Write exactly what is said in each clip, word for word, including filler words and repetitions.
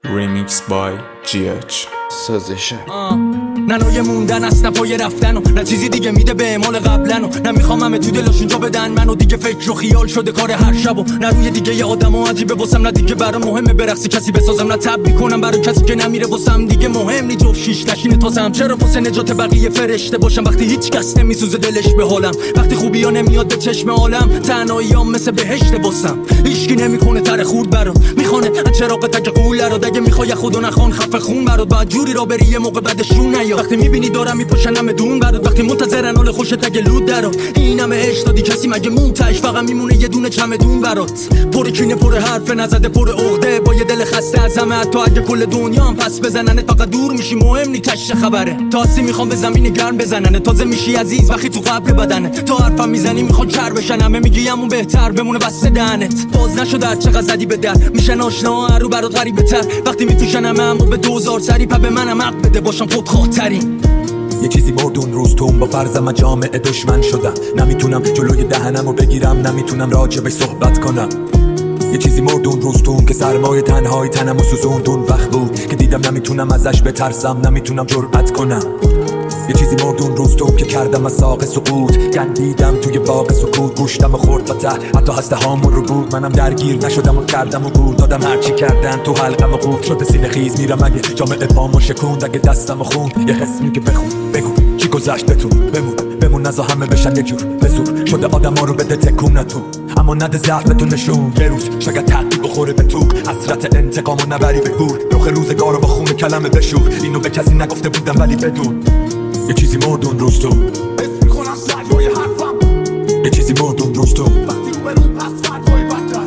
Remix by جی اچ. سازشه نه نوع موندن است نه پای رفتن و نه چیزی دیگه میده به اعمال قبلن و نه میخوام همه تو دلشون جا بدن منو دیگه فکر و خیال شده کار هر شب و نه روی دیگه ی آدم و عجیبه واسم نه دیگه برام مهمه برقصی کسی بسازم نه تب میکنم برای کسی که نمیره واسم دیگه مهم نی جفت شیش نشینه تازم چرا واسه نجات بقیه فرشته باشم وقتی هیچ کس نمیسوزه دلش به حالم وقتی خوبیا نمیاد به چشم عالم تنهاییام مثل بهشت واسم هیچکی نمیکنه تر خورد برات میخونه چراغ تک قول رو دیگه میخوای خدا نخوان خفه خون برات بعد جوری را بری یه موقع بعدشون نیا وقتی میبینی دارم میپوشن همه دون برات وقتی منتظرن حال خوش تگ لود درات این همه عشق دادی کسی مگه موتاش فقط میمونه یه دونه چمدون برات پر کینه پر حرف نزده پر عقده با یه دل خسته از همه حتی اگه کل دنیا هم پس بزنن فقط دور میشی مهم نی تش خبره تاسی میخوام به زمین گرم بزنن تازه میشی عزیز وقتی تو قبر بدنه تا حرفم میزنی میخوان چر بشن همه میگی همون بهتر بمونه بسته دهنت باز نشد هر چقدر زدی به در میشن آشنا هر رو برات غریبه تر وقتی میفروشن همه همو به دوزار سری پا به منم حق بده باشم خودخواه‌ترین یه چیزی مردون روز توم با فرضم جامعه دشمن شدم نمیتونم جلوی دهنمو بگیرم نمیتونم راجبش صحبت کنم یه چیزی مردون روز توم که سرمایه تنهای تنمو سوزوندون وقت بود که دیدم نمیتونم ازش بترسم نمیتونم جرأت کنم یه چیزی مردون روز توم که کردم از ساق سقوط گندیدم توی باغ سکوت گوشتم و خورد و ته حتی هسته هامون رو بود منم درگیر نشدم و کردم و گول دادم هرچی کردن تو حلقم و قود شده سینه خیز میرم اگه جامعه پامو شکوند اگه دستم و خوند یه حس میگه بخون بگو چی گذشتتون بمون بمون نزا همه بشن یه جور بزور شده آدم ها رو بده تکونتون اما نده ضعفتون نشون یه روز شاید تحقیق بخوره به تو حسرت انتقامو نبری به گور رخ روزگارو با خون کلمه بشور اینو به کسی نگفته بودم ولی بدون یه چیزی مردون روز تو حس میکنم سریای حرفم یه چیزی مردون روز تو وقتی رو برون پس فردای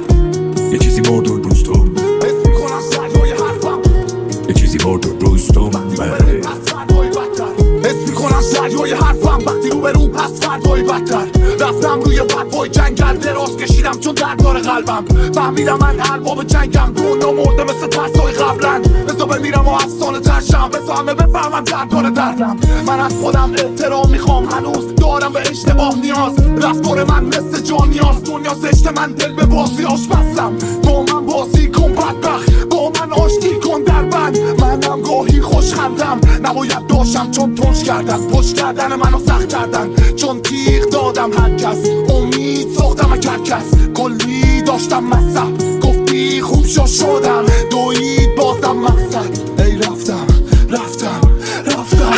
بدتر یه چیزی مردون روز تو حس میکنم سریای حرفم یه چیزی مردون روز تو وقتی رو برون پس فردای بدتر حس میکنم سریای حرفم وقتی رو برون پس فردای بدتر رفتم روی بدوای جنگل دراز کشیدم چون دردار قلبم فهمیدم من ارباب جنگم دنیا مرده مثل ترسای قبلن بزا بمیرم و افسانه ترشم بزا همه بفهمم دردار دردم من از خودم احترام میخوام هنوز دارم به اشتباه نیاز رفتار من مثل جان نیاز دنیا زشت من دل به بازی آش بستم با من بازی کن بدبخت با من آشتی کن در بند منم گاهی خوش خندم نباید داشتم چون ترش کردن پشت کردن منو سخت کردن چون تیغ دادم هر کس امید ساختم از هر کس کلی داشتم مصب گفتی خوب شو شدم دوید بازم مقصد ای رفتم رفتم رفتم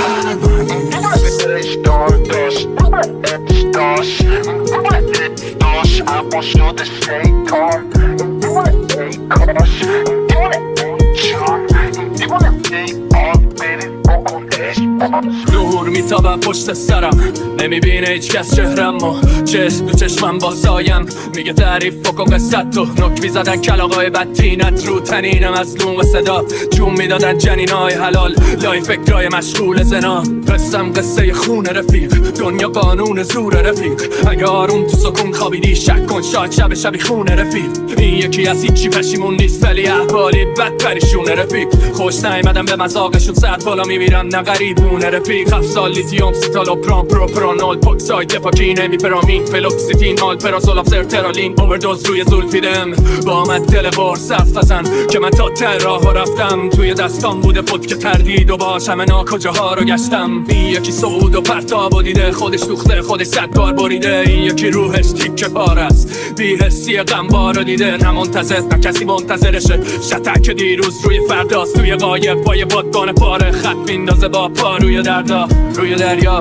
اتش داشت اتش داشت اتش داشت اما شد شیطان ای کاش نور میتابم پشت سرم نمیبینه هیچ کس چهرمو چشم تو چشمم بازایم میگه تعریف بکن قصت تو نک میزدن کلاغای بدتینت رو تنینم از لون و صدا جون میدادن جنینای حلال لای فکرای مشغول زنا قصم قصه خون رفیق دنیا قانون زور رفیق اگه آروم تو سکون خوابیدی شک کن شاید شب شبی خون رفیق این یکی از هیچی پشیمون نیست ولی احوالی بد پریشون رفیق خوش نیمدم به مذاقشون ساعت بالا میمیرم نه غریبونه رفیق هفت سال لیتیوم سیتالو پرام پرو پرانول پوکساید پاکی نمیپرامین فلوکسیتین آل پراسول افسر ترالین اووردوز روی زولفیدم با من دل بار صف بزن که من تا ته راه رفتم توی دستان بوده پد که تردید و باشم نا کجاها رو گشتم این یکی صعود و پرتاب و دیده خودش دوخته خودش صد بار بریده این یکی روحش تیکه پار است بی حسی غمبار رو دیده نه منتظر نه کسی منتظرشه شتک دیروز روی فرداست توی قایب پای بادبان پاره خط میندازه با پا روی دردا روی دریا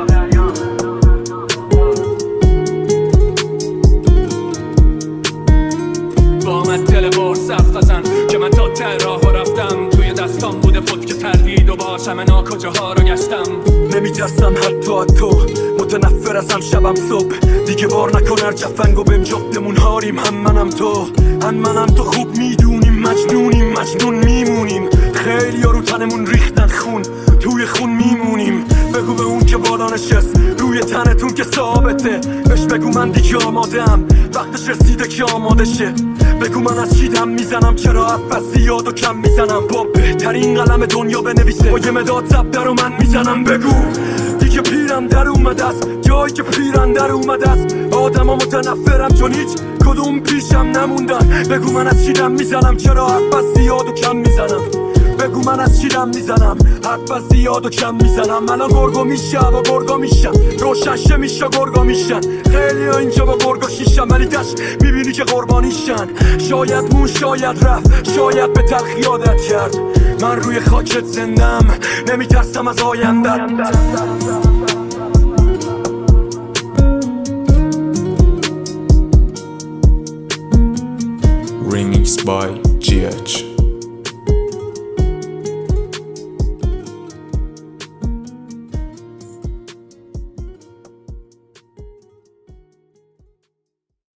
با من دل بار صف بزن که من تا ته راه رفتم توی دستان بوده پد که تردید و باشم نا کجاها رو گشتم نمیترسم حتی از تو متنفر ازم شبم صبح دیگه بار نکن هر جفنگو بهم جفتمون هاریم هم منم تو هم منم تو خوب میدونیم مجنونیم مجنون میمونیم خیلی ها رو تنمون ریختن خون توی خون میمونیم بگو به اون که بالا نشست روی تنتون که ثابته بهش بگو من دیگه آمادم وقتش رسیده که آماده شه بگو من از چی دم میزنم چرا عفصی یاد و کم میزنم با بهترین قلم دنیا بنویسه با یه مداد زب در و من میزنم بگو دیگه پیرم در اومده است جایی که پیرم در اومده است آدم ها متنفرم چون هیچ کدوم پیشم نموندن بگو من از چی دم میزنم چرا عفصی یاد و کم میزنم بگو من از چیرم میزنم، حرف از زیاد و کم میزنم. الان گرگو میشه و گرگا میشن، روشنشه میشه گرگا میشن. خیلی ها اینجا با گرگا شیشن ولی تش میبینی که قربانیشن. شاید مون شاید رفت، شاید به تلخی عادت کرد. من روی خاکت زندم، نمیترسم از آیندت.